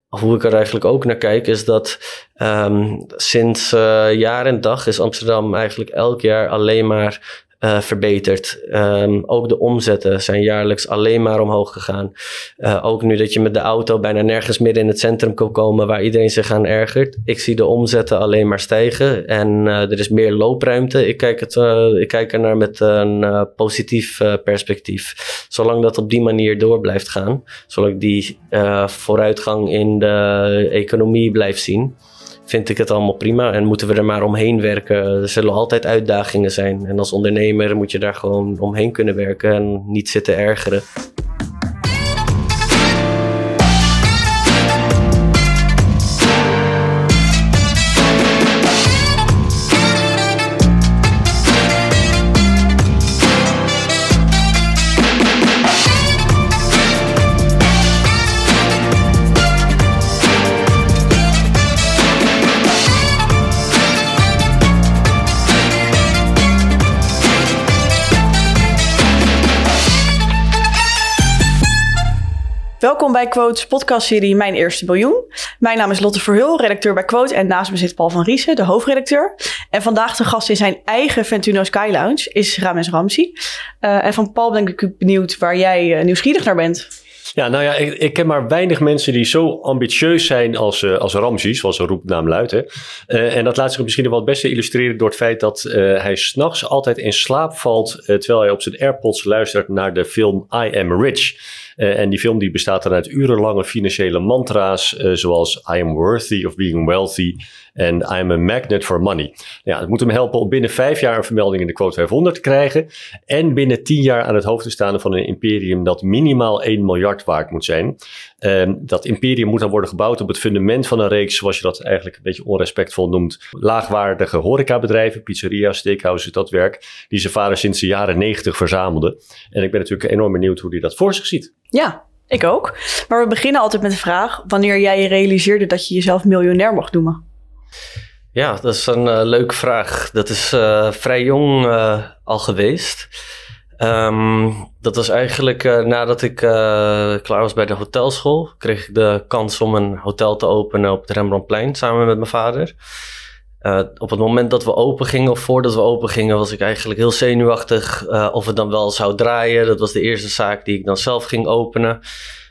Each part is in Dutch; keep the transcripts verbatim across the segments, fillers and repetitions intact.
hoe ik er eigenlijk ook naar kijk is dat um, sinds uh, jaar en dag is Amsterdam eigenlijk elk jaar alleen maar uh, verbeterd. Um, ook de omzetten zijn jaarlijks alleen maar omhoog gegaan. Uh, ook nu dat je met de auto bijna nergens midden in het centrum kan komen waar iedereen zich aan ergert. Ik zie de omzetten alleen maar stijgen en uh, er is meer loopruimte. Ik kijk, het, uh, ik kijk er naar met een uh, positief uh, perspectief. Zolang dat op die manier door blijft gaan, zolang die uh, vooruitgang in de economie blijft zien, vind ik het allemaal prima en moeten we er maar omheen werken. Er zullen altijd uitdagingen zijn. En als ondernemer moet je daar gewoon omheen kunnen werken en niet zitten ergeren. Welkom bij Quote's podcastserie Mijn Eerste Biljoen. Mijn naam is Lotte Verhul, redacteur bij Quote en naast me zit Paul van Riesen, de hoofdredacteur. En vandaag de gast in zijn eigen Ventuno Sky Lounge is Rames Ramsi. Uh, en van Paul ben ik benieuwd waar jij uh, nieuwsgierig naar bent. Ja, nou ja, ik, ik ken maar weinig mensen die zo ambitieus zijn als, uh, als Ramsi, zoals zijn roepnaam luidt. Hè. Uh, en dat laat zich misschien wel het beste illustreren door het feit dat uh, hij 's nachts altijd in slaap valt uh, terwijl hij op zijn AirPods luistert naar de film I Am Rich. Uh, en die film die bestaat dan uit urenlange financiële mantra's, uh, zoals I am worthy of being wealthy en I am a magnet for money. Ja, het moet hem helpen om binnen vijf jaar een vermelding in de Quote vijfhonderd te krijgen en binnen tien jaar aan het hoofd te staan van een imperium dat minimaal één miljard waard moet zijn. Uh, dat imperium moet dan worden gebouwd op het fundament van een reeks, zoals je dat eigenlijk een beetje onrespectvol noemt, laagwaardige horecabedrijven, pizzeria's, steakhouses, dat werk, die zijn vader sinds de jaren negentig verzamelde. En ik ben natuurlijk enorm benieuwd hoe hij dat voor zich ziet. Ja, ik ook. Maar we beginnen altijd met de vraag wanneer jij je realiseerde dat je jezelf miljonair mocht noemen. Ja, dat is een uh, leuke vraag. Dat is uh, vrij jong uh, al geweest. Um, dat was eigenlijk uh, nadat ik uh, klaar was bij de hotelschool. Kreeg ik de kans om een hotel te openen op het Rembrandtplein samen met mijn vader. Uh, op het moment dat we open gingen, of voordat we open gingen, was ik eigenlijk heel zenuwachtig uh, of het dan wel zou draaien. Dat was de eerste zaak die ik dan zelf ging openen.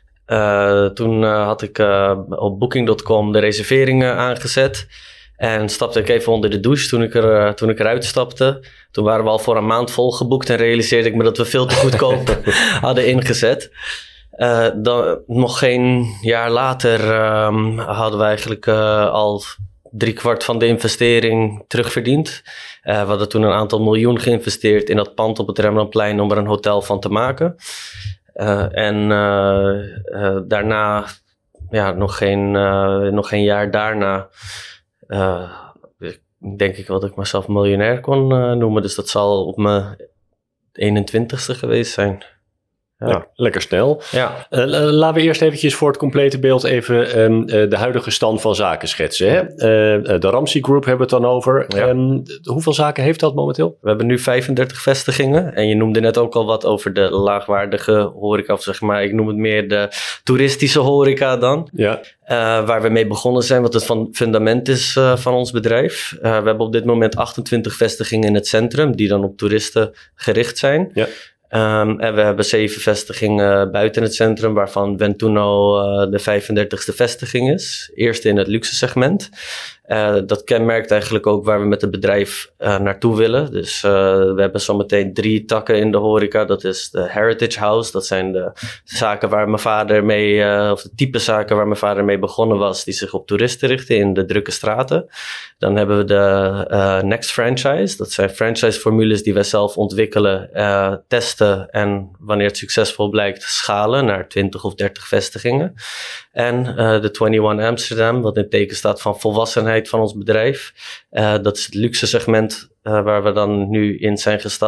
Uh, toen uh, had ik uh, op booking punt com de reserveringen aangezet. En stapte ik even onder de douche toen ik, er, uh, toen ik eruit stapte. Toen waren we al voor een maand volgeboekt en realiseerde ik me dat we veel te goedkoop hadden ingezet. Uh, dan, nog geen jaar later um, hadden we eigenlijk uh, al driekwart van de investering terugverdiend. Uh, we hadden toen een aantal miljoen geïnvesteerd in dat pand op het Rembrandtplein om er een hotel van te maken. Uh, en uh, uh, daarna, ja, nog geen, uh, nog geen jaar daarna, uh, denk ik wel dat ik mezelf miljonair kon uh, noemen. Dus dat zal op mijn eenentwintigste geweest zijn. Ja. Ja, lekker snel. Ja. Uh, laten we eerst eventjes voor het complete beeld even um, uh, de huidige stand van zaken schetsen. Hè? Uh, de Ramsi Group hebben we het dan over. Ja. Um, hoeveel zaken heeft dat momenteel? We hebben nu vijfendertig vestigingen. En je noemde net ook al wat over de laagwaardige horeca. Of zeg maar, ik noem het meer de toeristische horeca dan. Ja. Uh, waar we mee begonnen zijn, wat het van fundament is uh, van ons bedrijf. Uh, we hebben op dit moment achtentwintig vestigingen in het centrum, die dan op toeristen gericht zijn. Ja. Um, en we hebben zeven vestigingen buiten het centrum, waarvan Ventuno uh, de vijfendertigste vestiging is. Eerste in het luxe segment. Uh, dat kenmerkt eigenlijk ook waar we met het bedrijf uh, naartoe willen. Dus uh, we hebben zometeen drie takken in de horeca. Dat is de Heritage House. Dat zijn de zaken waar mijn vader mee, uh, of de type zaken waar mijn vader mee begonnen was, die zich op toeristen richten in de drukke straten. Dan hebben we de uh, Next Franchise. Dat zijn franchise-formules die wij zelf ontwikkelen, uh, testen en wanneer het succesvol blijkt, schalen naar twintig of dertig vestigingen. En uh, de eenentwintig Amsterdam, wat in het teken staat van volwassenheid van ons bedrijf. Uh, dat is het luxe segment uh, waar we dan nu in zijn gestapt.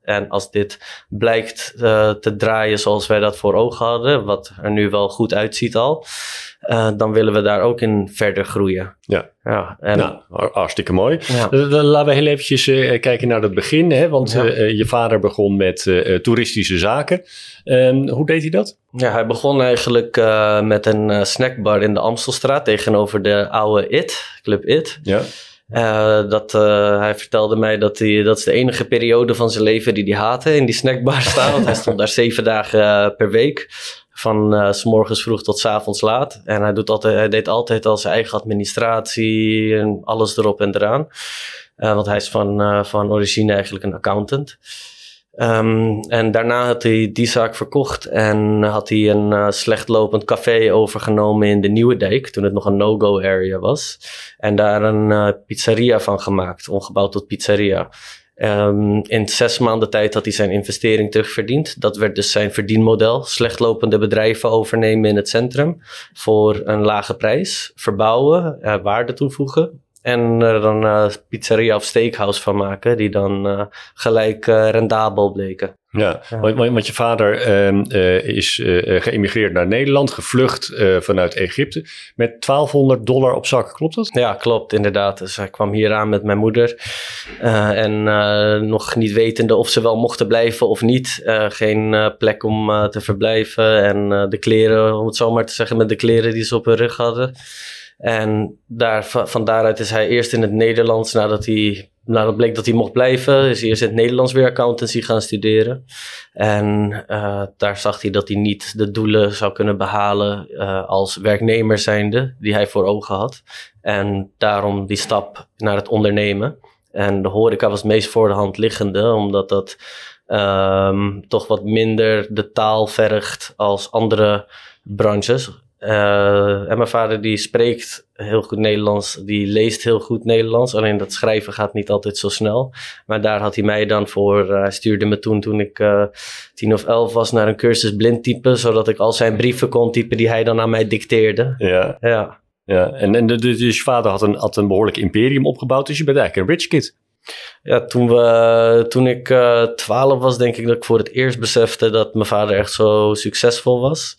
En als dit blijkt uh, te draaien zoals wij dat voor ogen hadden, wat er nu wel goed uitziet al, uh, dan willen we daar ook in verder groeien. Ja, ja en, nou, hartstikke mooi. Ja. Dan laten we heel eventjes uh, kijken naar het begin. Hè? Want ja. uh, je vader begon met uh, toeristische zaken. Um, hoe deed hij dat? Ja, hij begon eigenlijk uh, met een uh, snackbar in de Amstelstraat tegenover de oude I T, Club I T. Ja. Uh, dat, uh, hij vertelde mij dat hij, dat is de enige periode van zijn leven die hij haatte in die snackbar staan. Want hij stond daar zeven dagen uh, per week. Van uh, 's morgens vroeg tot 's avonds laat. En hij, doet altijd, hij deed altijd al zijn eigen administratie en alles erop en eraan. Uh, want hij is van, uh, van origine eigenlijk een accountant. Um, en daarna had hij die zaak verkocht en had hij een uh, slecht lopend café overgenomen in de Nieuwe Dijk, toen het nog een no-go area was. En daar een uh, pizzeria van gemaakt, omgebouwd tot pizzeria. Um, in zes maanden tijd had hij zijn investering terugverdiend. Dat werd dus zijn verdienmodel. Slecht lopende bedrijven overnemen in het centrum voor een lage prijs, verbouwen, uh, waarde toevoegen. En er dan uh, pizzeria of steakhouse van maken, die dan uh, gelijk uh, rendabel bleken. Ja, ja. Want, want je vader uh, uh, is uh, geëmigreerd naar Nederland, gevlucht uh, vanuit Egypte met twaalfhonderd dollar op zak, klopt dat? Ja, klopt, inderdaad. Dus hij kwam hier aan met mijn moeder uh, en uh, nog niet wetende of ze wel mochten blijven of niet. Uh, geen uh, plek om uh, te verblijven en uh, de kleren, om het zo maar te zeggen, met de kleren die ze op hun rug hadden. En daar, van daaruit is hij eerst in het Nederlands, nadat hij, nadat bleek dat hij mocht blijven, is hij eerst in het Nederlands weer accountancy gaan studeren. En uh, daar zag hij dat hij niet de doelen zou kunnen behalen uh, als werknemer zijnde, die hij voor ogen had. En daarom die stap naar het ondernemen. En de horeca was het meest voor de hand liggende, omdat dat um, toch wat minder de taal vergt als andere branches. Uh, en mijn vader die spreekt heel goed Nederlands, die leest heel goed Nederlands. Alleen dat schrijven gaat niet altijd zo snel. Maar daar had hij mij dan voor. Uh, hij stuurde me toen, toen ik uh, tien of elf was, naar een cursus blindtypen. Zodat ik al zijn brieven kon typen die hij dan aan mij dicteerde. Ja, ja. ja. En, en dus je vader had een, had een behoorlijk imperium opgebouwd. Dus je bent eigenlijk een rich kid. Ja, toen, we, toen ik uh, twaalf was, denk ik dat ik voor het eerst besefte dat mijn vader echt zo succesvol was.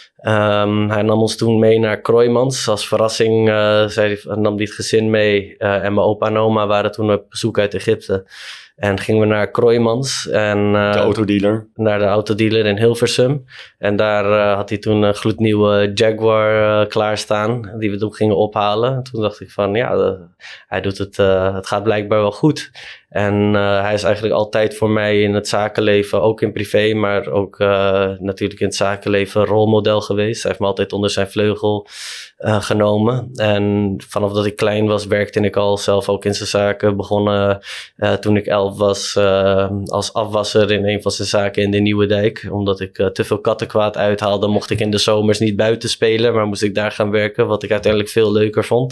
Um, hij nam ons toen mee naar Kroijmans. Als verrassing uh, zei, nam hij het gezin mee. Uh, en mijn opa en oma waren toen op bezoek uit Egypte. En gingen we naar Kroijmans. En, uh, de autodealer. Naar de autodealer in Hilversum. En daar uh, had hij toen een gloednieuwe Jaguar uh, klaarstaan. Die we toen gingen ophalen. En toen dacht ik van ja, uh, hij doet het, uh, het gaat blijkbaar wel goed. En uh, hij is eigenlijk altijd voor mij in het zakenleven, ook in privé, maar ook uh, natuurlijk in het zakenleven rolmodel geweest. Hij heeft me altijd onder zijn vleugel uh, genomen. En vanaf dat ik klein was, werkte ik al zelf ook in zijn zaken. Begonnen uh, toen ik elf was uh, als afwasser in een van zijn zaken in de Nieuwe Dijk. Omdat ik uh, te veel kattenkwaad uithaalde, mocht ik in de zomers niet buiten spelen, maar moest ik daar gaan werken, wat ik uiteindelijk veel leuker vond.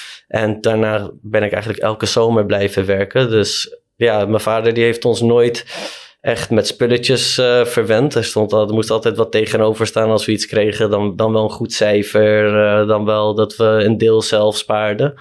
En daarna ben ik eigenlijk elke zomer blijven werken. Dus ja, mijn vader die heeft ons nooit echt met spulletjes uh, verwend. Er, stond al, er moest altijd wat tegenover staan als we iets kregen. Dan, dan wel een goed cijfer. Uh, dan wel dat we een deel zelf spaarden.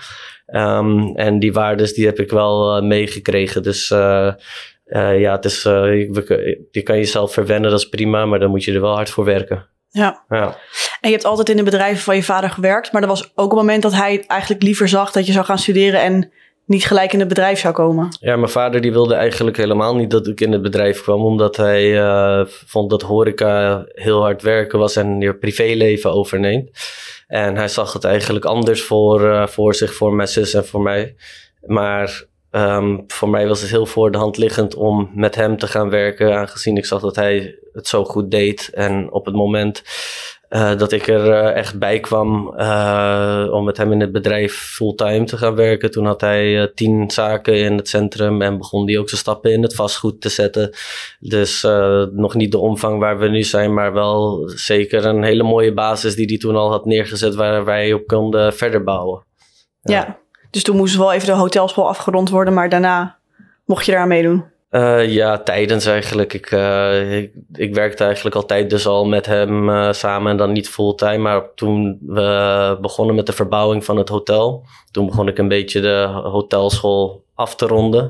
Um, en die waardes die heb ik wel uh, meegekregen. Dus uh, uh, ja, het is, uh, je, je kan jezelf verwennen, dat is prima. Maar dan moet je er wel hard voor werken. Ja. ja. En je hebt altijd in de bedrijven van je vader gewerkt. Maar er was ook een moment dat hij eigenlijk liever zag dat je zou gaan studeren en niet gelijk in het bedrijf zou komen. Ja, mijn vader die wilde eigenlijk helemaal niet dat ik in het bedrijf kwam. Omdat hij uh, vond dat horeca heel hard werken was en je privéleven overneemt. En hij zag het eigenlijk anders voor, uh, voor zich, voor mijn zus en voor mij. Maar um, voor mij was het heel voor de hand liggend om met hem te gaan werken. Aangezien ik zag dat hij het zo goed deed. En op het moment uh, dat ik er uh, echt bij kwam uh, om met hem in het bedrijf fulltime te gaan werken. Toen had hij uh, tien zaken in het centrum en begon hij ook zijn stappen in het vastgoed te zetten. Dus uh, nog niet de omvang waar we nu zijn, maar wel zeker een hele mooie basis die hij toen al had neergezet waar wij op konden verder bouwen. Ja, ja, dus toen moest wel even de hotelschool afgerond worden, maar daarna mocht je daar aan meedoen. Uh, ja, tijdens eigenlijk. Ik, uh, ik, ik werkte eigenlijk altijd dus al met hem uh, samen en dan niet fulltime. Maar toen we begonnen met de verbouwing van het hotel, toen begon ik een beetje de hotelschool af te ronden.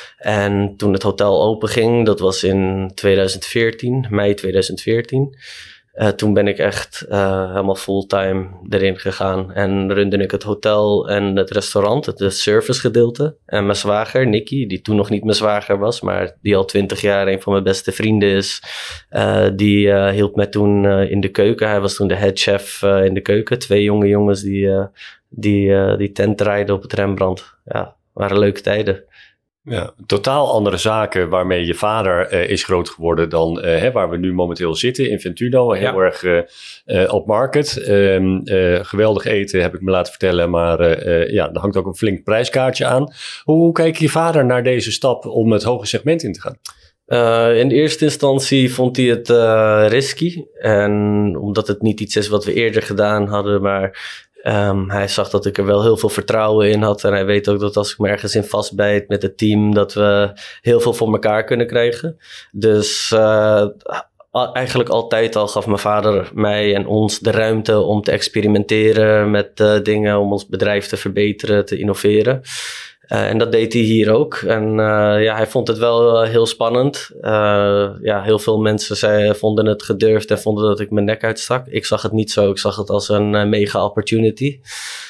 En toen het hotel open ging, dat was in tweeduizend veertien, mei tweeduizend veertien. Uh, toen ben ik echt uh, helemaal fulltime erin gegaan. En runde ik het hotel en het restaurant, het servicegedeelte. En mijn zwager, Nicky, die toen nog niet mijn zwager was, maar die al twintig jaar een van mijn beste vrienden is. Uh, die uh, hielp mij toen uh, in de keuken. Hij was toen de headchef uh, in de keuken. Twee jonge jongens die, uh, die, uh, die tent draaiden op het Rembrandt. Ja, waren leuke tijden. Ja, totaal andere zaken waarmee je vader uh, is groot geworden dan uh, hè, waar we nu momenteel zitten in Ventuno. Heel ja. erg uh, uh, op market. Um, uh, geweldig eten heb ik me laten vertellen, maar uh, uh, ja, er hangt ook een flink prijskaartje aan. Hoe, hoe kijkt je vader naar deze stap om het hoge segment in te gaan? Uh, in eerste instantie vond hij het uh, risky. En omdat het niet iets is wat we eerder gedaan hadden, maar Um, hij zag dat ik er wel heel veel vertrouwen in had. En hij weet ook dat als ik me ergens in vastbijt met het team, dat we heel veel voor elkaar kunnen krijgen. Dus uh, eigenlijk altijd al gaf mijn vader mij en ons de ruimte om te experimenteren met uh, dingen, om ons bedrijf te verbeteren, te innoveren. Uh, en dat deed hij hier ook. En uh, ja, hij vond het wel uh, heel spannend. Uh, ja, heel veel mensen zei, vonden het gedurfd en vonden dat ik mijn nek uitstak. Ik zag het niet zo. Ik zag het als een uh, mega opportunity.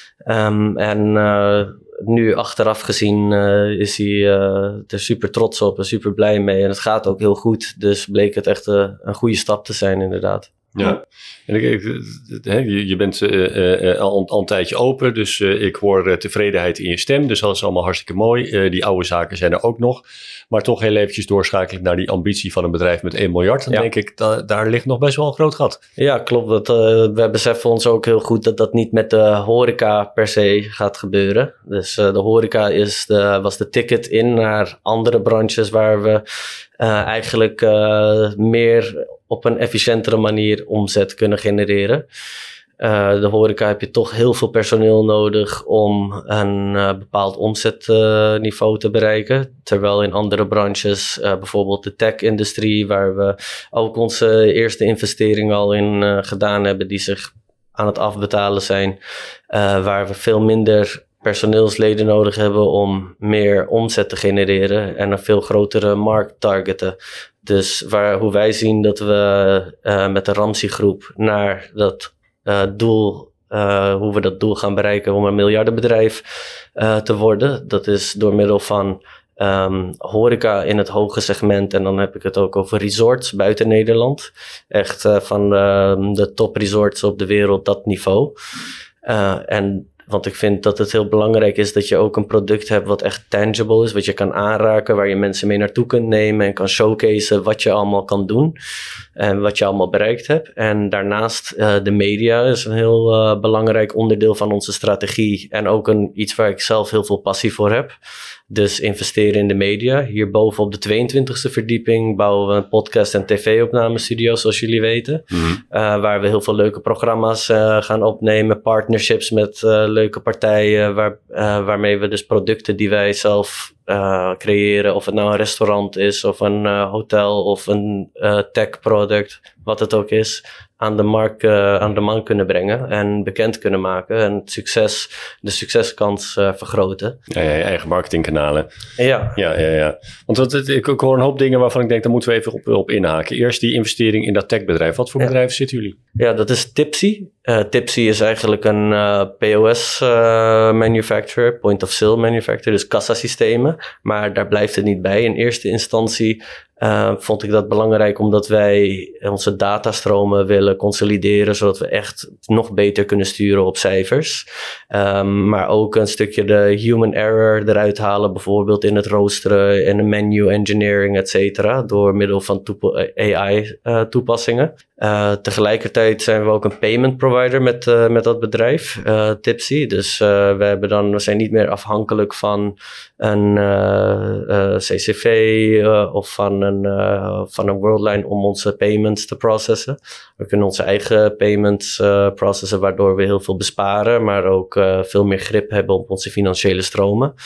Um, en uh, nu achteraf gezien uh, is hij uh, er super trots op en super blij mee. En het gaat ook heel goed. Dus bleek het echt uh, een goede stap te zijn inderdaad. Ja, en ik, ik, je, je bent uh, uh, al, al een tijdje open, dus uh, ik hoor uh, tevredenheid in je stem. Dus dat is allemaal hartstikke mooi. Uh, die oude zaken zijn er ook nog. Maar toch heel eventjes doorschakelen naar die ambitie van een bedrijf met één miljard. Dan ja. denk ik, da, daar ligt nog best wel een groot gat. Ja, klopt. Dat, uh, we beseffen ons ook heel goed dat dat niet met de horeca per se gaat gebeuren. Dus uh, de horeca is de, was de ticket in naar andere branches waar we uh, eigenlijk uh, meer op een efficiëntere manier omzet kunnen genereren. Uh, de horeca heb je toch heel veel personeel nodig om een uh, bepaald omzetniveau uh, te bereiken. Terwijl in andere branches, uh, bijvoorbeeld de tech-industrie, waar we ook onze eerste investering al in uh, gedaan hebben, die zich aan het afbetalen zijn, uh, waar we veel minder personeelsleden nodig hebben om meer omzet te genereren en een veel grotere markt targeten. Dus waar, hoe wij zien dat we uh, met de Ramsey groep naar dat uh, doel, uh, hoe we dat doel gaan bereiken om een miljardenbedrijf uh, te worden. Dat is door middel van um, horeca in het hoge segment. En dan heb ik het ook over resorts buiten Nederland. Echt uh, van uh, de top resorts op de wereld, dat niveau. Uh, en Want ik vind dat het heel belangrijk is dat je ook een product hebt wat echt tangible is. Wat je kan aanraken, waar je mensen mee naartoe kunt nemen. En kan showcaseen wat je allemaal kan doen. En wat je allemaal bereikt hebt. En daarnaast uh, de media is een heel uh, belangrijk onderdeel van onze strategie. En ook een, iets waar ik zelf heel veel passie voor heb. Dus investeren in de media. Hierboven op de tweeëntwintigste verdieping bouwen we een podcast- en tv-opnamestudio, zoals jullie weten. Mm-hmm. Uh, waar we heel veel leuke programma's uh, gaan opnemen. Partnerships met uh, leuke partijen. Waar, uh, waarmee we dus producten die wij zelf uh, creëren. Of het nou een restaurant is, of een uh, hotel, of een uh, tech-product. Wat het ook is. Aan de markt, uh, aan de man kunnen brengen en bekend kunnen maken en het succes, de succeskans uh, vergroten. Ja, ja, je eigen marketingkanalen. Ja. Ja, ja, ja. Want wat, ik, ik hoor een hoop dingen waarvan ik denk, daar moeten we even op, op inhaken. Eerst die investering in dat techbedrijf. Wat voor ja. bedrijven zitten jullie? Ja, dat is Tipsy. Uh, Tipsy is eigenlijk een uh, P O S uh, manufacturer, point of sale manufacturer, dus kassasystemen. Maar daar blijft het niet bij. In eerste instantie Uh, vond ik dat belangrijk omdat wij onze datastromen willen consolideren, zodat we echt nog beter kunnen sturen op cijfers. Um, maar ook een stukje de human error eruit halen, bijvoorbeeld in het roosteren en de menu engineering, et cetera, door middel van toep- A I uh, toepassingen. Uh, tegelijkertijd zijn we ook een payment provider met, uh, met dat bedrijf, uh, Tipsy. Dus uh, we, hebben dan, we zijn niet meer afhankelijk van een uh, uh, C C V uh, of van een, uh, van een Worldline om onze payments te processen. We kunnen onze eigen payments uh, processen, waardoor we heel veel besparen, maar ook uh, veel meer grip hebben op onze financiële stromen.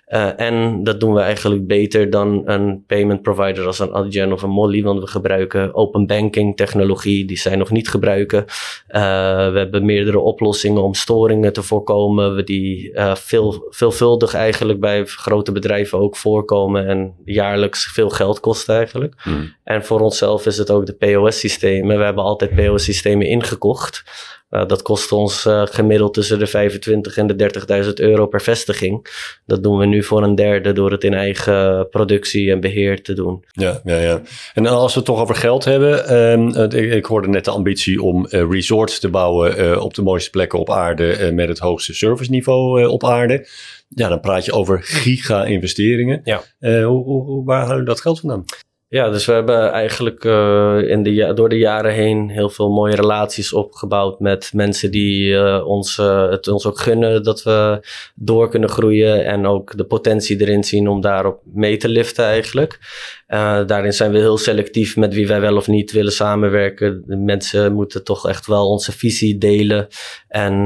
Uh, en dat doen we eigenlijk beter dan een payment provider als een Adyen of een Mollie, want we gebruiken open banking technologie die zij nog niet gebruiken. Uh, we hebben meerdere oplossingen om storingen te voorkomen, we die uh, veel, veelvuldig eigenlijk bij grote bedrijven ook voorkomen en jaarlijks veel geld kosten eigenlijk. Hmm. En voor onszelf is het ook de P O S-systemen. We hebben altijd P O S-systemen ingekocht. Uh, dat kost ons uh, gemiddeld tussen de vijfentwintig en de dertigduizend euro per vestiging. Dat doen we nu voor een derde door het in eigen productie en beheer te doen. Ja, ja, ja. En als we het toch over geld hebben. Um, ik, ik hoorde net de ambitie om uh, resorts te bouwen uh, op de mooiste plekken op aarde uh, met het hoogste serviceniveau uh, op aarde. Ja, dan praat je over giga-investeringen. Ja. Uh, hoe, hoe, waar hou je dat geld vandaan? Ja, dus we hebben eigenlijk uh, in de, door de jaren heen heel veel mooie relaties opgebouwd met mensen die uh, ons, uh, het ons ook gunnen dat we door kunnen groeien en ook de potentie erin zien om daarop mee te liften eigenlijk. Uh, daarin zijn we heel selectief met wie wij wel of niet willen samenwerken. De mensen moeten toch echt wel onze visie delen en,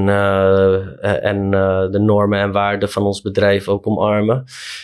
uh, en uh, de normen en waarden van ons bedrijf ook omarmen.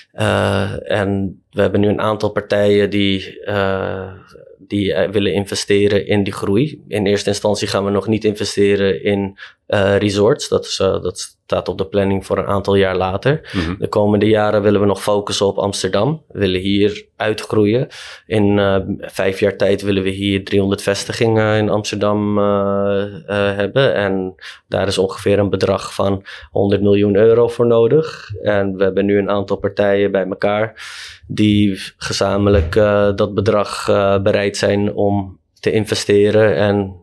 Uh, en we hebben nu een aantal partijen die, uh, die uh, willen investeren in die groei. In eerste instantie gaan we nog niet investeren in uh, resorts. Dat, is, uh, dat staat op de planning voor een aantal jaar later. Mm-hmm. De komende jaren willen we nog focussen op Amsterdam. We willen hier uitgroeien. In uh, vijf jaar tijd willen we hier driehonderd vestigingen in Amsterdam uh, uh, hebben. En daar is ongeveer een bedrag van honderd miljoen euro voor nodig. En we hebben nu een aantal partijen bij elkaar die gezamenlijk uh, dat bedrag uh, bereid zijn om te investeren en,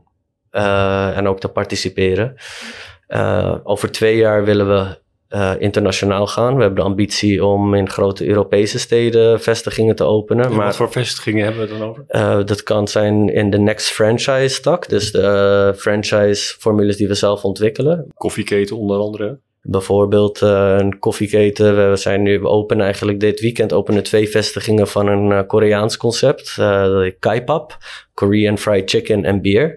uh, en ook te participeren. Uh, over twee jaar willen we uh, internationaal gaan. We hebben de ambitie om in grote Europese steden vestigingen te openen. En maar, wat voor vestigingen hebben we het dan over? Uh, dat kan zijn in de Next Franchise tak, dus de uh, franchise formules die we zelf ontwikkelen. Koffieketen onder andere. Bijvoorbeeld uh, een koffieketen. We zijn nu open eigenlijk dit weekend openen twee vestigingen van een uh, Koreaans concept. Uh, Kaipap, Korean Fried Chicken en Beer.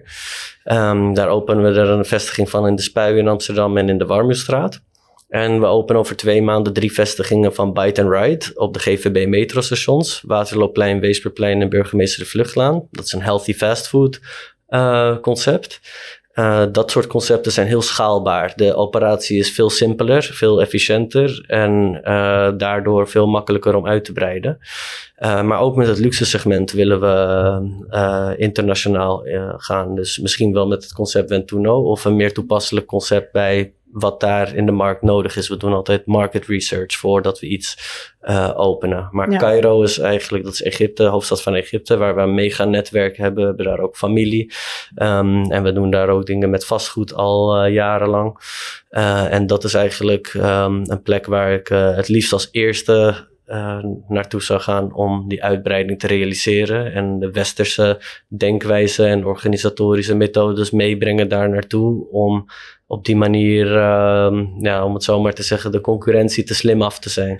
Um, daar openen we er een vestiging van in de Spui in Amsterdam en in de Warmoestraat. En we openen over twee maanden drie vestigingen van Bite and Ride op de G V B metrostations. Waterloopplein, Weesperplein en Burgemeester de Vluchtlaan. Dat is een healthy fastfood uh, concept. Uh, dat soort concepten zijn heel schaalbaar. De operatie is veel simpeler, veel efficiënter en uh, daardoor veel makkelijker om uit te breiden. Uh, maar ook met het luxe segment willen we uh, internationaal uh, gaan. Dus misschien wel met het concept Ventuno of een meer toepasselijk concept bij wat daar in de markt nodig is. We doen altijd market research voordat we iets uh, openen. Maar ja. Cairo is eigenlijk, dat is Egypte, hoofdstad van Egypte, waar we een mega netwerk hebben. We hebben daar ook familie. Um, en we doen daar ook dingen met vastgoed al uh, jarenlang. Uh, en dat is eigenlijk um, een plek waar ik uh, het liefst als eerste Uh, naartoe zou gaan om die uitbreiding te realiseren en de westerse denkwijze en organisatorische methodes meebrengen daar naartoe om op die manier, uh, ja, om het zo maar te zeggen, de concurrentie te slim af te zijn.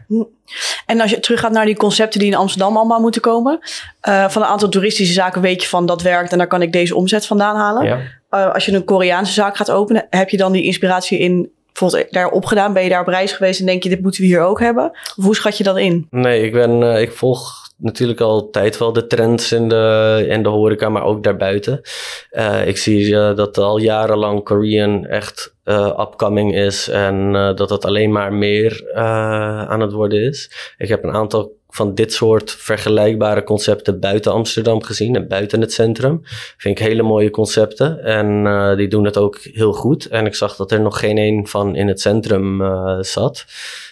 En als je teruggaat naar die concepten die in Amsterdam allemaal moeten komen, uh, van een aantal toeristische zaken weet je van dat werkt en daar kan ik deze omzet vandaan halen. Ja. Uh, als je een Koreaanse zaak gaat openen, heb je dan die inspiratie in bijvoorbeeld daar opgedaan? Ben je daar op reis geweest en denk je, dit moeten we hier ook hebben? Of hoe schat je dat in? Nee, ik, ben, uh, ik volg natuurlijk altijd wel de trends in de, in de horeca, maar ook daarbuiten. Uh, ik zie uh, dat al jarenlang Korean echt uh, upcoming is en uh, dat het alleen maar meer uh, aan het worden is. Ik heb een aantal van dit soort vergelijkbare concepten buiten Amsterdam gezien en buiten het centrum. Vind ik hele mooie concepten en uh, die doen het ook heel goed. En ik zag dat er nog geen een van in het centrum uh, zat.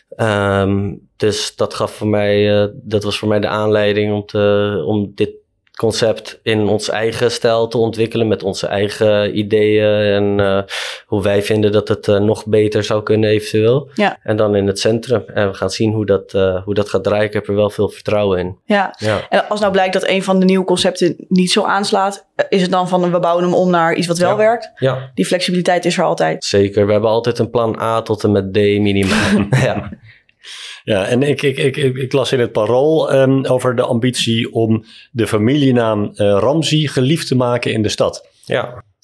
Um, dus dat gaf voor mij, uh, dat was voor mij de aanleiding om, te, om dit concept in ons eigen stijl te ontwikkelen met onze eigen ideeën en uh, hoe wij vinden dat het uh, nog beter zou kunnen eventueel. Ja. En dan in het centrum. En we gaan zien hoe dat, uh, hoe dat gaat draaien. Ik heb er wel veel vertrouwen in. Ja. ja. En als nou blijkt dat een van de nieuwe concepten niet zo aanslaat, is het dan van we bouwen hem om naar iets wat wel ja. werkt? Ja. Die flexibiliteit is er altijd. Zeker. We hebben altijd een plan A tot en met D minimaal. ja. Ja, en ik, ik, ik, ik las in het Parool um, over de ambitie om de familienaam uh, Ramsey geliefd te maken in de stad. Ja.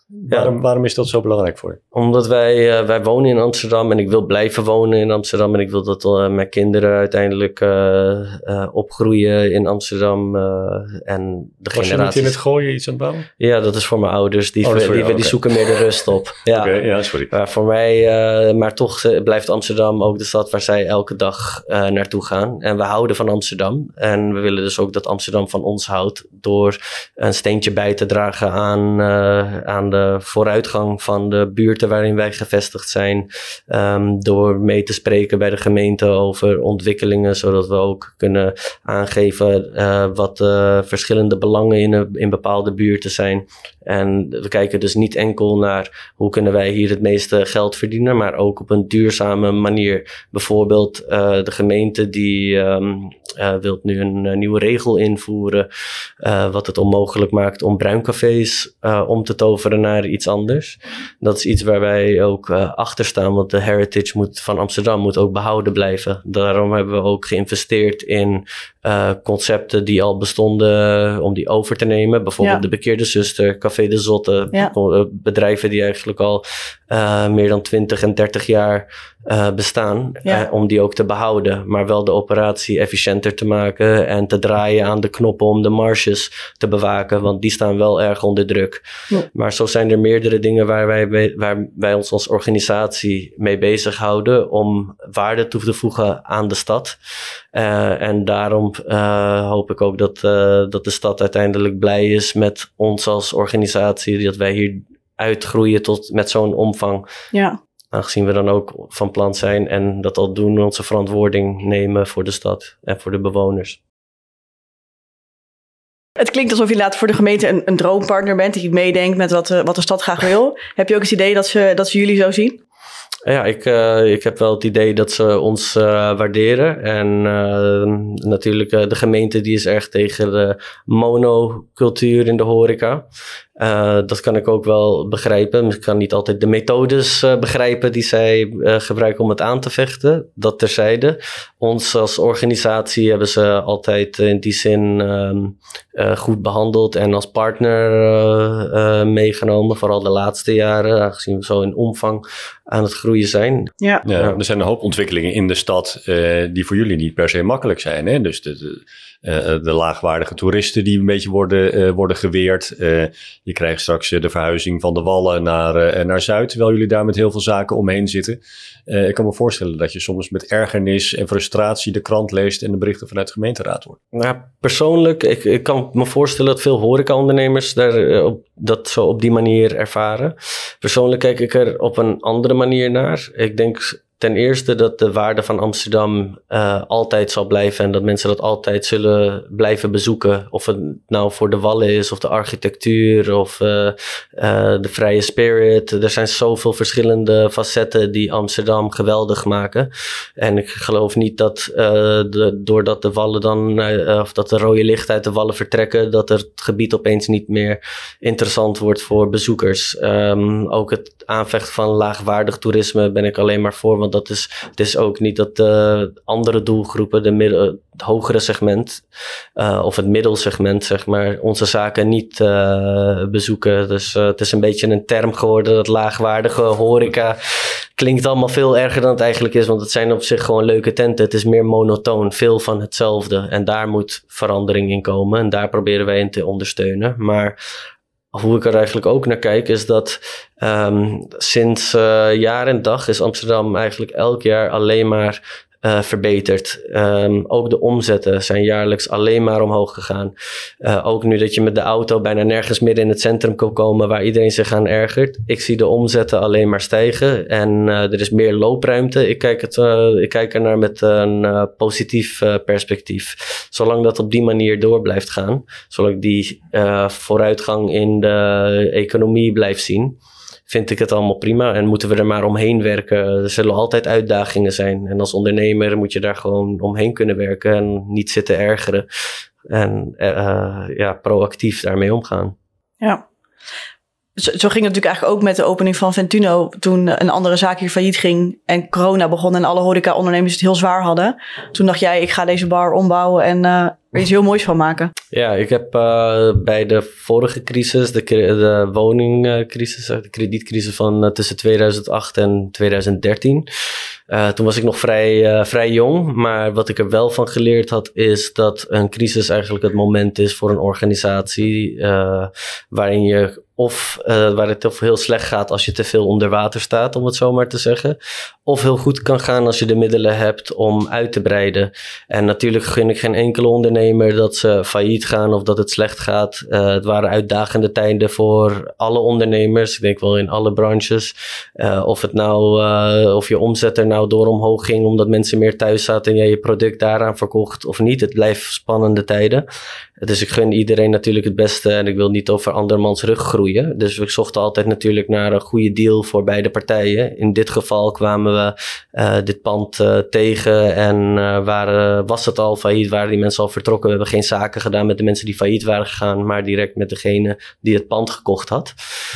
Waarom, Ja. waarom is dat zo belangrijk voor je? Omdat wij, uh, wij wonen in Amsterdam en ik wil blijven wonen in Amsterdam. En ik wil dat uh, mijn kinderen uiteindelijk uh, uh, opgroeien in Amsterdam. Uh, en de Was generaties... je niet in het gooien iets aan het bouwen? Ja, dat is voor mijn ouders. Die, Oh, dat is voor die, jou, die oké. zoeken meer de rust op. Ja. Oké, ja, sorry. Maar voor mij, uh, maar toch uh, blijft Amsterdam ook de stad waar zij elke dag uh, naartoe gaan. En we houden van Amsterdam. En we willen dus ook dat Amsterdam van ons houdt. Door een steentje bij te dragen aan, uh, aan de vooruitgang van de buurten waarin wij gevestigd zijn. Um, door mee te spreken bij de gemeente over ontwikkelingen. Zodat we ook kunnen aangeven uh, wat de verschillende belangen in, in bepaalde buurten zijn. En we kijken dus niet enkel naar hoe kunnen wij hier het meeste geld verdienen, maar ook op een duurzame manier. Bijvoorbeeld uh, de gemeente die um, uh, wil nu een, een nieuwe regel invoeren, uh, wat het onmogelijk maakt om bruincafés uh, om te toveren naar iets anders. Dat is iets waar wij ook uh, achter staan, want de heritage moet, van Amsterdam moet ook behouden blijven. Daarom hebben we ook geïnvesteerd in uh, concepten die al bestonden om die over te nemen. Bijvoorbeeld Ja. de Bekeerde Zuster, Café de Zotte, Ja. bedrijven die eigenlijk al uh, meer dan twintig en dertig jaar uh, bestaan, Ja. uh, om die ook te behouden, maar wel de operatie efficiënter te maken en te draaien aan de knoppen om de marges te bewaken, want die staan wel erg onder druk. Ja. Maar zo zijn er meerdere dingen waar wij, mee- waar wij ons als organisatie mee bezighouden om waarde toe te voegen aan de stad. Uh, en daarom uh, hoop ik ook dat, uh, dat de stad uiteindelijk blij is met ons als organisatie, dat wij hier uitgroeien tot met zo'n omvang. Ja. Aangezien we dan ook van plan zijn en dat al doen, onze verantwoording nemen voor de stad en voor de bewoners. Het klinkt alsof je laat voor de gemeente een, een droompartner bent, die meedenkt met wat, uh, wat de stad graag wil. Heb je ook het idee dat ze, dat ze jullie zo zien? Ja, ik, uh, ik heb wel het idee dat ze ons uh, waarderen. En uh, natuurlijk uh, de gemeente die is erg tegen de monocultuur in de horeca. Uh, dat kan ik ook wel begrijpen. Ik kan niet altijd de methodes uh, begrijpen die zij uh, gebruiken om het aan te vechten. Dat terzijde. Ons als organisatie hebben ze altijd in die zin um, uh, goed behandeld en als partner uh, uh, meegenomen. Vooral de laatste jaren, aangezien we zo in omvang aan het groeien zijn. Ja. Ja, Ja. er zijn een hoop ontwikkelingen in de stad uh, die voor jullie niet per se makkelijk zijn. Hè? Dus de, de, uh, de laagwaardige toeristen die een beetje worden, uh, worden geweerd. Uh, je krijgt straks uh, de verhuizing van de Wallen naar, uh, naar Zuid, terwijl jullie daar met heel veel zaken omheen zitten. Uh, ik kan me voorstellen dat je soms met ergernis en frustratie de krant leest en de berichten vanuit de gemeenteraad hoort. Nou, persoonlijk, ik, ik kan me voorstellen dat veel horecaondernemers daar, uh, op, dat zo op die manier ervaren. Persoonlijk kijk ik er op een andere manier naar. Ik denk ten eerste dat de waarde van Amsterdam uh, altijd zal blijven en dat mensen dat altijd zullen blijven bezoeken. Of het nou voor de wallen is of de architectuur of uh, uh, de vrije spirit. Er zijn zoveel verschillende facetten die Amsterdam geweldig maken. En ik geloof niet dat uh, de, doordat de wallen dan, uh, of dat de rode lichten uit de wallen vertrekken, dat het gebied opeens niet meer interessant wordt voor bezoekers. Um, ook het aanvechten van laagwaardig toerisme ben ik alleen maar voor, want dat is, het is ook niet dat de andere doelgroepen, de middel, het hogere segment uh, of het middelsegment, zeg maar, onze zaken niet uh, bezoeken. Dus uh, het is een beetje een term geworden, dat laagwaardige horeca klinkt allemaal veel erger dan het eigenlijk is, want het zijn op zich gewoon leuke tenten. Het is meer monotoon, veel van hetzelfde. En daar moet verandering in komen en daar proberen wij in te ondersteunen. Maar hoe ik er eigenlijk ook naar kijk, is dat um, sinds uh, jaar en dag is Amsterdam eigenlijk elk jaar alleen maar uh, verbeterd. Um, ook de omzetten zijn jaarlijks alleen maar omhoog gegaan. Uh, ook nu dat je met de auto bijna nergens midden in het centrum kan komen waar iedereen zich aan ergert. Ik zie de omzetten alleen maar stijgen en uh, er is meer loopruimte. Ik kijk, het, uh, ik kijk er naar met een uh, positief uh, perspectief. Zolang dat op die manier door blijft gaan, zolang die uh, vooruitgang in de economie blijft zien, vind ik het allemaal prima en moeten we er maar omheen werken. Er zullen altijd uitdagingen zijn en als ondernemer moet je daar gewoon omheen kunnen werken en niet zitten ergeren en uh, ja, proactief daarmee omgaan. Ja. Zo, zo ging het natuurlijk eigenlijk ook met de opening van Ventuno. Toen een andere zaak hier failliet ging en corona begon en alle horeca-ondernemers het heel zwaar hadden. Toen dacht jij, ik ga deze bar ombouwen en uh, er iets heel moois van maken. Ja, ik heb uh, bij de vorige crisis, de, de woningcrisis, de kredietcrisis van uh, tussen tweeduizend acht en tweeduizend dertien. Uh, toen was ik nog vrij, uh, vrij jong, maar wat ik er wel van geleerd had is dat een crisis eigenlijk het moment is voor een organisatie uh, waarin je of uh, waar het heel slecht gaat als je te veel onder water staat, om het zo maar te zeggen. Of heel goed kan gaan als je de middelen hebt om uit te breiden. En natuurlijk gun ik geen enkele ondernemer dat ze failliet gaan of dat het slecht gaat. Uh, het waren uitdagende tijden voor alle ondernemers. Ik denk wel in alle branches. Uh, of het nou, uh, of je omzet er nou door omhoog ging omdat mensen meer thuis zaten en jij je product daaraan verkocht of niet. Het blijft spannende tijden. Dus ik gun iedereen natuurlijk het beste en ik wil niet over andermans rug groeien. Dus we zochten altijd natuurlijk naar een goede deal voor beide partijen. In dit geval kwamen we uh, dit pand uh, tegen en uh, waren, was het al failliet, waren die mensen al vertrokken. We hebben geen zaken gedaan met de mensen die failliet waren gegaan, maar direct met degene die het pand gekocht had.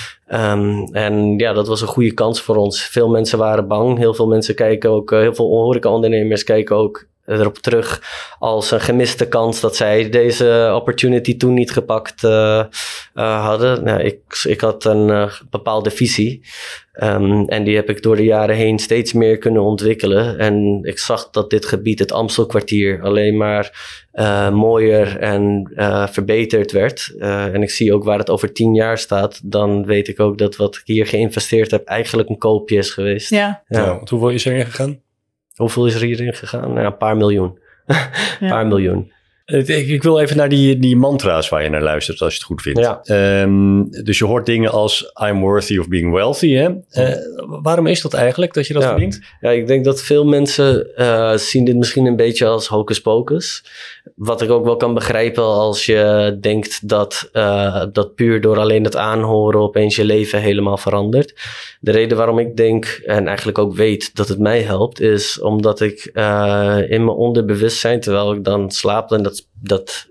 Um, en ja, dat was een goede kans voor ons. Veel mensen waren bang. Heel veel mensen kijken ook, uh, heel veel horeca-ondernemers kijken ook erop terug als een gemiste kans dat zij deze opportunity toen niet gepakt uh, uh, hadden. Nou, ik, ik had een uh, bepaalde visie um, en die heb ik door de jaren heen steeds meer kunnen ontwikkelen. En ik zag dat dit gebied, het Amstelkwartier, alleen maar uh, mooier en uh, verbeterd werd. Uh, en ik zie ook waar het over tien jaar staat. Dan weet ik ook dat wat ik hier geïnvesteerd heb eigenlijk een koopje is geweest. Ja. Ja. Ja, hoeveel is erin gegaan? Hoeveel is er hierin gegaan? Nou, een paar miljoen. Een Ja. paar miljoen. Ik, ik wil even naar die, die mantra's waar je naar luistert, als je het goed vindt. Ja. Um, dus je hoort dingen als I'm worthy of being wealthy. Hè? Uh, waarom is dat eigenlijk, dat je dat Ja. verdient? Ja, ik denk dat veel mensen uh, zien dit misschien een beetje als hocus pocus. Wat ik ook wel kan begrijpen als je denkt dat, uh, dat puur door alleen het aanhoren opeens je leven helemaal verandert. De reden waarom ik denk en eigenlijk ook weet dat het mij helpt, is omdat ik uh, in mijn onderbewustzijn, terwijl ik dan slaap en dat dat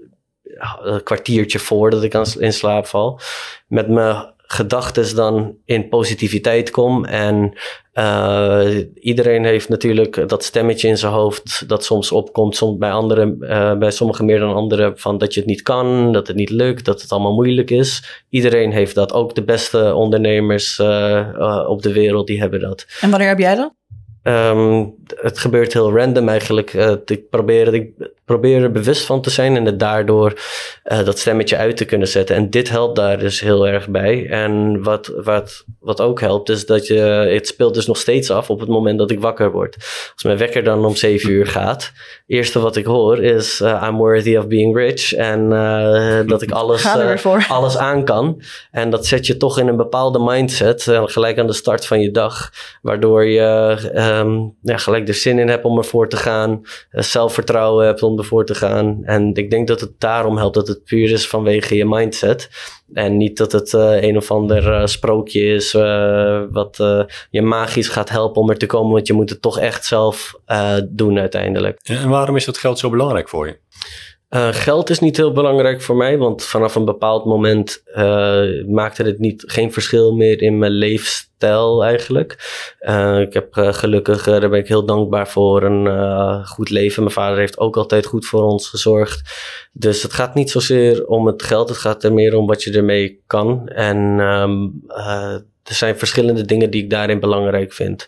een kwartiertje voordat ik in slaap val, met mijn gedachtes dan in positiviteit kom. En uh, iedereen heeft natuurlijk dat stemmetje in zijn hoofd dat soms opkomt, soms bij anderen, uh, bij sommigen meer dan anderen, van dat je het niet kan, dat het niet lukt, dat het allemaal moeilijk is. Iedereen heeft dat. Ook de beste ondernemers uh, uh, op de wereld, die hebben dat. En wanneer heb jij dat? Um, het gebeurt heel random eigenlijk. Uh, ik, probeer, ik probeer er bewust van te zijn en het daardoor uh, dat stemmetje uit te kunnen zetten. En dit helpt daar dus heel erg bij. En wat, wat, wat ook helpt is dat je, het speelt dus nog steeds af op het moment dat ik wakker word. Als mijn wekker dan om zeven uur gaat, het eerste wat ik hoor is uh, I'm worthy of being rich. En uh, dat ik alles, uh, alles aan kan. En dat zet je toch in een bepaalde mindset, uh, gelijk aan de start van je dag, waardoor je uh, Um, ja, gelijk er zin in heb om ervoor te gaan. Uh, zelfvertrouwen hebt om ervoor te gaan. En ik denk dat het daarom helpt dat het puur is vanwege je mindset. En niet dat het uh, een of ander uh, sprookje is uh, wat uh, je magisch gaat helpen om er te komen. Want je moet het toch echt zelf uh, doen uiteindelijk. En waarom is dat geld zo belangrijk voor je? Uh, geld is niet heel belangrijk voor mij, want vanaf een bepaald moment uh, maakte het niet, geen verschil meer in mijn leefstijl eigenlijk. Uh, ik heb uh, gelukkig, uh, daar ben ik heel dankbaar voor, een uh, goed leven. Mijn vader heeft ook altijd goed voor ons gezorgd. Dus het gaat niet zozeer om het geld, het gaat er meer om wat je ermee kan. En um, uh, er zijn verschillende dingen die ik daarin belangrijk vind.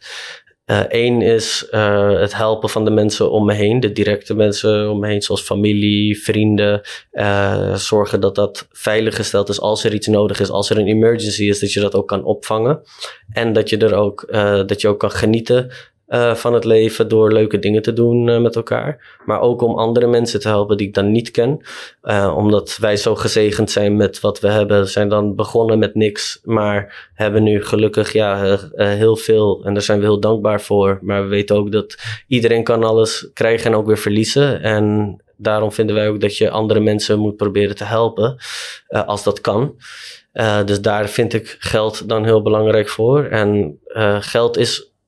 Eén uh, is uh, het helpen van de mensen om me heen, de directe mensen om me heen, zoals familie, vrienden. Uh, zorgen dat dat veilig gesteld is als er iets nodig is, als er een emergency is, dat je dat ook kan opvangen. En dat je er ook, uh, dat je ook kan genieten uh, van het leven door leuke dingen te doen uh, met elkaar. Maar ook om andere mensen te helpen die ik dan niet ken. Uh, omdat wij zo gezegend zijn met wat we hebben. Zijn dan begonnen met niks, maar hebben nu gelukkig ja, uh, uh, heel veel. En daar zijn we heel dankbaar voor. Maar we weten ook dat iedereen kan alles krijgen en ook weer verliezen. En daarom vinden wij ook dat je andere mensen moet proberen te helpen. Uh, als dat kan. Uh, dus daar vind ik geld dan heel belangrijk voor. En uh, geld is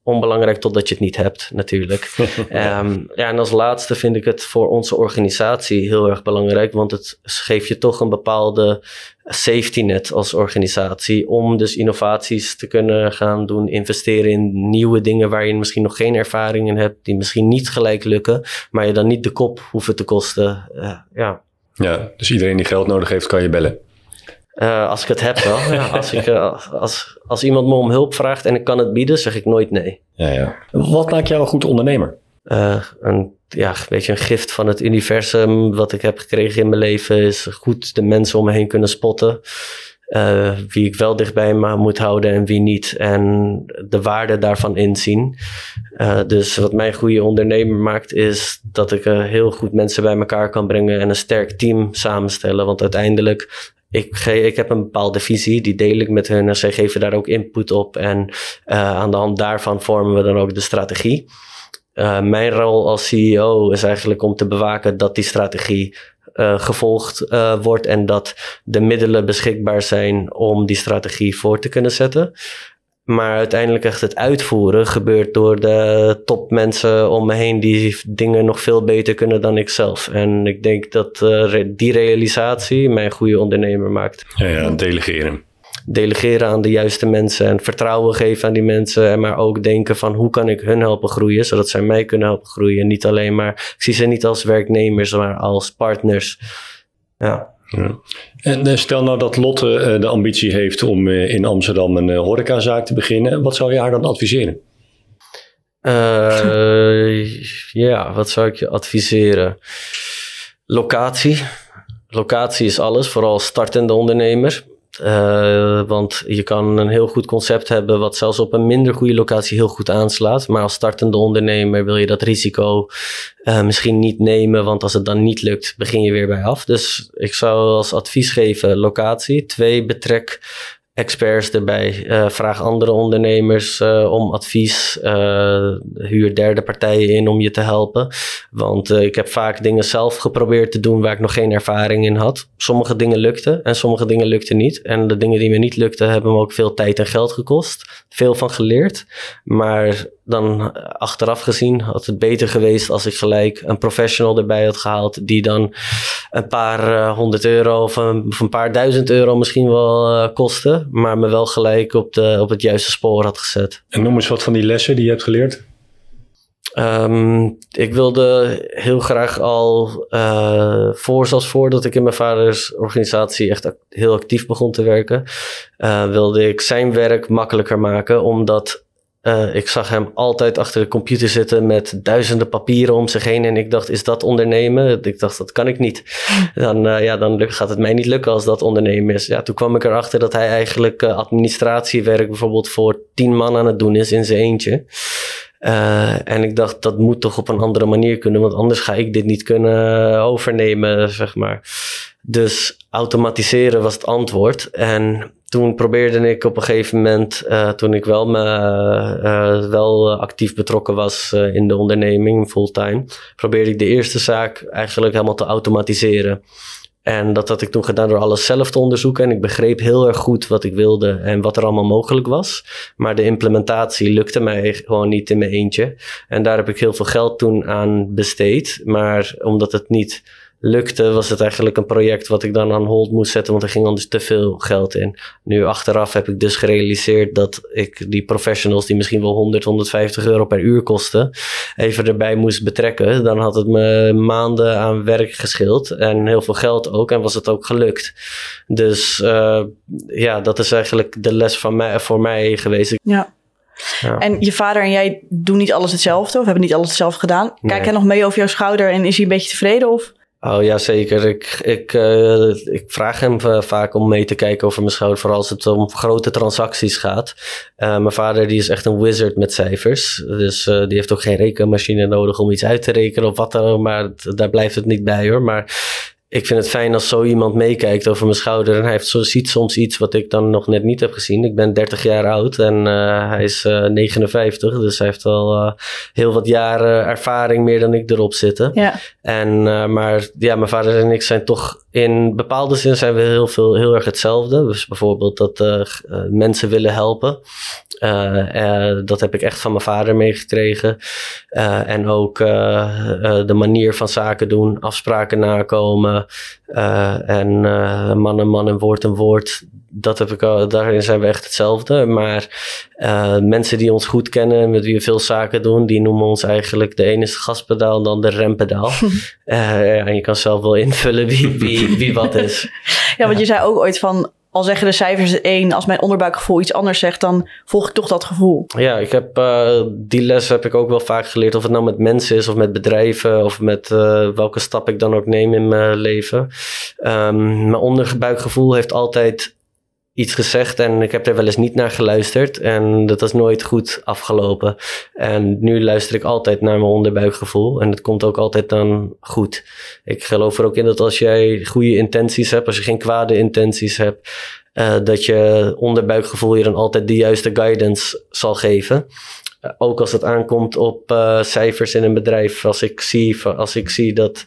onbelangrijk totdat je het niet hebt, natuurlijk. um, ja, en als laatste vind ik het voor onze organisatie heel erg belangrijk, want het geeft je toch een bepaalde safety net als organisatie om dus innovaties te kunnen gaan doen, investeren in nieuwe dingen waar je misschien nog geen ervaring in hebt, die misschien niet gelijk lukken, maar je dan niet de kop hoeven te kosten. Uh, ja. ja, dus iedereen die geld nodig heeft, kan je bellen. Uh, als ik het heb wel. Ja, als, ik, uh, als, als iemand me om hulp vraagt en ik kan het bieden, zeg ik nooit nee. Ja, ja. Wat maakt jou een goed ondernemer? Uh, een, ja, een beetje een gift van het universum wat ik heb gekregen in mijn leven is goed de mensen om me heen kunnen spotten. Uh, wie ik wel dichtbij me moet houden en wie niet. En de waarde daarvan inzien. Uh, dus wat mij een goede ondernemer maakt is dat ik uh, heel goed mensen bij elkaar kan brengen en een sterk team samenstellen. Want uiteindelijk... Ik, ge- ik heb een bepaalde visie, die deel ik met hun en zij geven daar ook input op. En uh, aan de hand daarvan vormen we dan ook de strategie. Uh, mijn rol als C E O is eigenlijk om te bewaken dat die strategie uh, gevolgd uh, wordt en dat de middelen beschikbaar zijn om die strategie voor te kunnen zetten. Maar uiteindelijk echt het uitvoeren gebeurt door de topmensen om me heen die dingen nog veel beter kunnen dan ik zelf. En ik denk dat uh, die realisatie mij een goede ondernemer maakt. Ja, ja, delegeren. Delegeren aan de juiste mensen en vertrouwen geven aan die mensen. En maar ook denken van hoe kan ik hun helpen groeien, zodat zij mij kunnen helpen groeien. Niet alleen maar, ik zie ze niet als werknemers, maar als partners. Ja. Ja. En stel nou dat Lotte uh, de ambitie heeft om uh, in Amsterdam een uh, horecazaak te beginnen. Wat zou je haar dan adviseren? Uh, ja, wat zou ik je adviseren? Locatie. Locatie is alles, vooral startende ondernemer. Uh, want je kan een heel goed concept hebben wat zelfs op een minder goede locatie heel goed aanslaat. Maar als startende ondernemer wil je dat risico uh, misschien niet nemen, want als het dan niet lukt, begin je weer bij af. Dus ik zou als advies geven locatie. Twee, betrek experts erbij. Uh, vraag andere ondernemers uh, om advies. Uh, huur derde partijen in om je te helpen. Want uh, ik heb vaak dingen zelf geprobeerd te doen waar ik nog geen ervaring in had. Sommige dingen lukten en sommige dingen lukten niet. En de dingen die me niet lukten hebben me ook veel tijd en geld gekost. Veel van geleerd. Maar dan achteraf gezien had het beter geweest als ik gelijk een professional erbij had gehaald die dan een paar uh, honderd euro of een, of een paar duizend euro misschien wel uh, kostte, maar me wel gelijk op, de, op het juiste spoor had gezet. En noem eens wat van die lessen die je hebt geleerd. Um, ik wilde heel graag al uh, voor, zelfs voordat ik in mijn vaders organisatie echt act- heel actief begon te werken, uh, wilde ik zijn werk makkelijker maken, omdat Uh, ik zag hem altijd achter de computer zitten met duizenden papieren om zich heen. En ik dacht, is dat ondernemen? Ik dacht, dat kan ik niet. Dan, uh, ja, dan gaat het mij niet lukken als dat ondernemen is. Ja, toen kwam ik erachter dat hij eigenlijk uh, administratiewerk bijvoorbeeld voor tien man aan het doen is in zijn eentje. Uh, en ik dacht, dat moet toch op een andere manier kunnen, want anders ga ik dit niet kunnen overnemen, zeg maar. Dus automatiseren was het antwoord. En toen probeerde ik op een gegeven moment, uh, toen ik wel, me, uh, wel actief betrokken was uh, in de onderneming, fulltime, probeerde ik de eerste zaak eigenlijk helemaal te automatiseren. En dat had ik toen gedaan door alles zelf te onderzoeken. En ik begreep heel erg goed wat ik wilde en wat er allemaal mogelijk was. Maar de implementatie lukte mij gewoon niet in mijn eentje. En daar heb ik heel veel geld toen aan besteed. Maar omdat het niet lukte, was het eigenlijk een project wat ik dan aan hold moest zetten, want er ging anders te veel geld in. Nu achteraf heb ik dus gerealiseerd dat ik die professionals die misschien wel honderd, honderdvijftig euro per uur kosten, even erbij moest betrekken. Dan had het me maanden aan werk gescheeld en heel veel geld ook en was het ook gelukt. Dus uh, ja, dat is eigenlijk de les van mij, voor mij geweest. Ja. Ja. En je vader en jij doen niet alles hetzelfde of hebben niet alles hetzelfde gedaan. Kijk Nee. hij nog mee over jouw schouder en is hij een beetje tevreden? Of? Oh ja, zeker. Ik, ik, uh, ik vraag hem uh, vaak om mee te kijken over mijn schouder, vooral als het om grote transacties gaat. Uh, mijn vader die is echt een wizard met cijfers, dus uh, die heeft ook geen rekenmachine nodig om iets uit te rekenen of wat dan ook, maar t- daar blijft het niet bij hoor. Maar ik vind het fijn als zo iemand meekijkt over mijn schouder. En hij heeft, zo, ziet soms iets wat ik dan nog net niet heb gezien. Ik ben dertig jaar oud en uh, hij is uh, negenenvijftig. Dus hij heeft al uh, heel wat jaren ervaring meer dan ik erop zitten. Ja. En, uh, maar ja, mijn vader en ik zijn toch in bepaalde zin zijn we heel, veel, heel erg hetzelfde. Dus bijvoorbeeld dat uh, uh, mensen willen helpen. Uh, uh, dat heb ik echt van mijn vader meegekregen. Uh, en ook uh, uh, de manier van zaken doen, afspraken nakomen. Uh, en uh, man en man en woord en woord. Dat heb ik al, daarin zijn we echt hetzelfde. Maar uh, mensen die ons goed kennen, met wie we veel zaken doen, die noemen ons eigenlijk de ene is gaspedaal en dan de rempedaal. uh, en je kan zelf wel invullen wie, wie, wie wat is. Ja, want je zei ook ooit van, al zeggen de cijfers één, als mijn onderbuikgevoel iets anders zegt, dan volg ik toch dat gevoel. Ja, ik heb, uh, die les heb ik ook wel vaak geleerd. Of het nou met mensen is of met bedrijven of met uh, welke stap ik dan ook neem in mijn leven. Um, mijn onderbuikgevoel heeft altijd iets gezegd en ik heb er wel eens niet naar geluisterd. En dat is nooit goed afgelopen. En nu luister ik altijd naar mijn onderbuikgevoel. En het komt ook altijd dan goed. Ik geloof er ook in dat als jij goede intenties hebt, als je geen kwade intenties hebt, uh, dat je onderbuikgevoel je dan altijd de juiste guidance zal geven. Uh, ook als het aankomt op uh, cijfers in een bedrijf. Als ik zie, als ik zie dat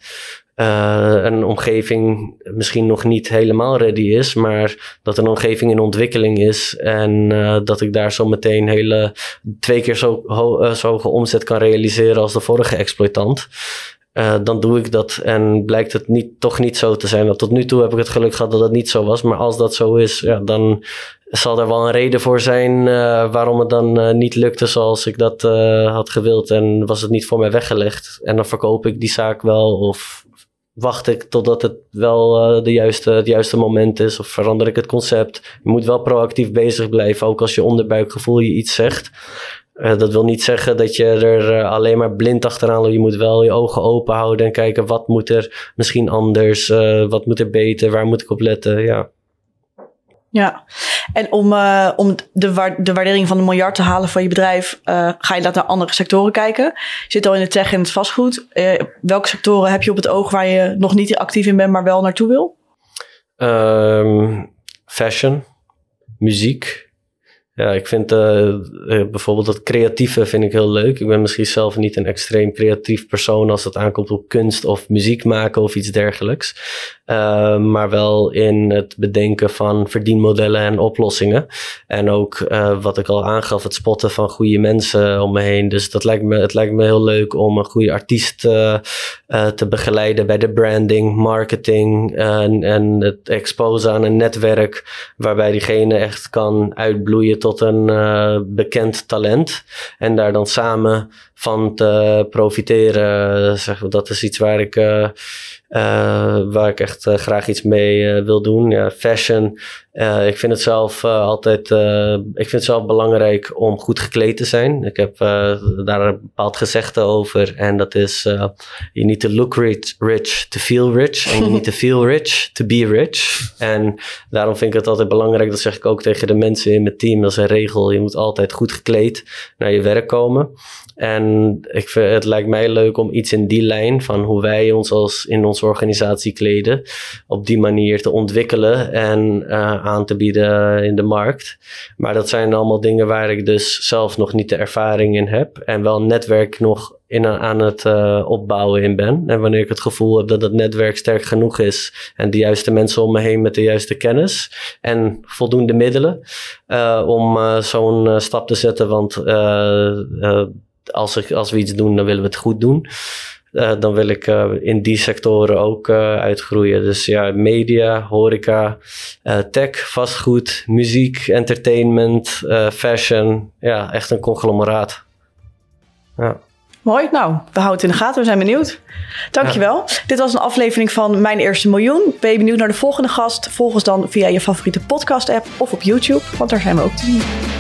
Uh, een omgeving misschien nog niet helemaal ready is, maar dat een omgeving in ontwikkeling is en uh, dat ik daar zo meteen hele twee keer zo, ho, uh, zo hoge omzet kan realiseren als de vorige exploitant. Uh, dan doe ik dat en blijkt het niet, toch niet zo te zijn. Want tot nu toe heb ik het geluk gehad dat dat niet zo was, maar als dat zo is, ja, dan zal er wel een reden voor zijn uh, waarom het dan uh, niet lukte zoals ik dat uh, had gewild en was het niet voor mij weggelegd. En dan verkoop ik die zaak wel of wacht ik totdat het wel uh, de juiste, het juiste moment is of verander ik het concept. Je moet wel proactief bezig blijven, ook als je onderbuikgevoel je iets zegt. Uh, dat wil niet zeggen dat je er uh, alleen maar blind achteraan loopt. Je moet wel je ogen open houden en kijken wat moet er misschien anders, uh, wat moet er beter, waar moet ik op letten, ja. Ja, en om, uh, om de, wa- de waardering van een miljard te halen van je bedrijf, uh, ga je dat naar andere sectoren kijken. Je zit al in de tech en het vastgoed. Uh, welke sectoren heb je op het oog waar je nog niet actief in bent, maar wel naartoe wil? Um, fashion, muziek. Ja, ik vind uh, uh, bijvoorbeeld dat creatieve vind ik heel leuk. Ik ben misschien zelf niet een extreem creatief persoon als het aankomt op kunst of muziek maken of iets dergelijks. Uh, maar wel in het bedenken van verdienmodellen en oplossingen. En ook uh, wat ik al aangaf, het spotten van goede mensen om me heen. Dus dat lijkt me, het lijkt me heel leuk om een goede artiest uh, uh, te begeleiden bij de branding, marketing uh, en, en het exposen aan een netwerk waarbij diegene echt kan uitbloeien tot een uh, bekend talent. En daar dan samen van te profiteren. Zeg, dat is iets waar ik, uh, uh, waar ik echt uh, graag iets mee uh, wil doen. Ja, fashion. Uh, ik vind het zelf uh, altijd uh, ik vind het zelf belangrijk om goed gekleed te zijn. Ik heb uh, daar een bepaald gezegde over. En dat is uh, you need to look rich, rich to feel rich. And you need to feel rich to be rich. En daarom vind ik het altijd belangrijk. Dat zeg ik ook tegen de mensen in mijn team. Dat is een regel. Je moet altijd goed gekleed naar je werk komen. En ik vind, het lijkt mij leuk om iets in die lijn van hoe wij ons als in onze organisatie kleden, op die manier te ontwikkelen en uh, aan te bieden in de markt. Maar dat zijn allemaal dingen waar ik dus zelf nog niet de ervaring in heb en wel een netwerk nog in, aan het uh, opbouwen in ben. En wanneer ik het gevoel heb dat het netwerk sterk genoeg is en de juiste mensen om me heen met de juiste kennis en voldoende middelen uh, om uh, zo'n uh, stap te zetten, want uh, uh, Als, ik, als we iets doen, dan willen we het goed doen. Uh, dan wil ik uh, in die sectoren ook uh, uitgroeien. Dus ja, media, horeca, uh, tech, vastgoed, muziek, entertainment, uh, fashion. Ja, echt een conglomeraat. Ja. Mooi, nou, we houden het in de gaten. We zijn benieuwd. Dankjewel. Ja. Dit was een aflevering van Mijn Eerste Miljoen. Ben je benieuwd naar de volgende gast? Volg ons dan via je favoriete podcast app of op YouTube, want daar zijn we ook te zien.